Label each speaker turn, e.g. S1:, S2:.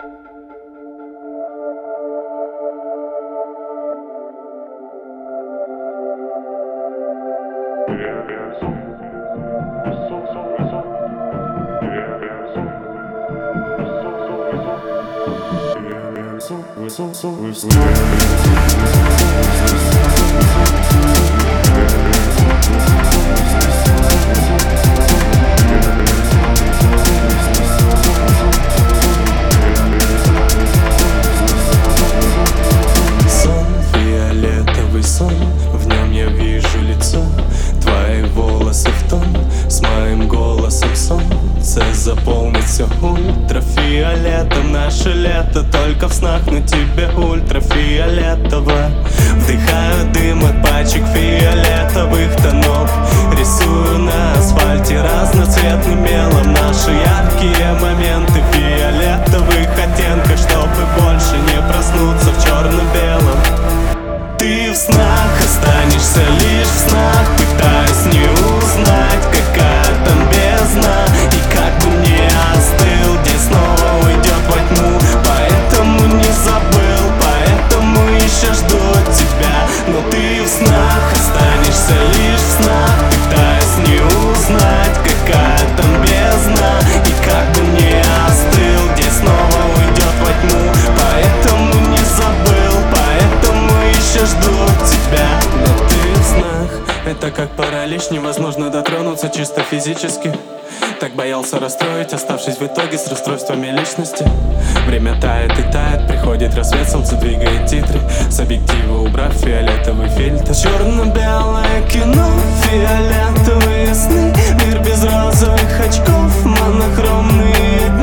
S1: Фиолетовый сон, в нем я вижу лицо, твои волосы в тон с моим голосом. Солнце заполнит все ультрафиолетом. Наше лето только в снах, но тебе ультрафиолетово. Вдыхаю дым от пачек фиолетовых тонов. Рисую на асфальте разноцветным мелом наши яркие моменты фиолетовых оттенков, чтобы больше не проснуться в черно-белом. Ты в снах останешься лишь в снах, пытаясь не узнать, какая там бездна. И как бы не остыл, день снова уйдет во тьму. Поэтому не забыл, поэтому еще жду тебя. Но ты в снах останешься лишь в снах, пытаясь не узнать, какая там бездна. И как бы не остыл, день снова уйдет во тьму. Поэтому не забыл, поэтому еще жду тебя. Но ты в снах, это как паралич, невозможно дотронуться чисто физически. Так боялся расстроить, оставшись в итоге с расстройствами личности. Время тает и тает, приходит рассвет, солнце двигает титры. С объектива убрав фиолетовый фильтр. Черно-белое кино, фиолетовые сны. Мир без розовых очков, монохромные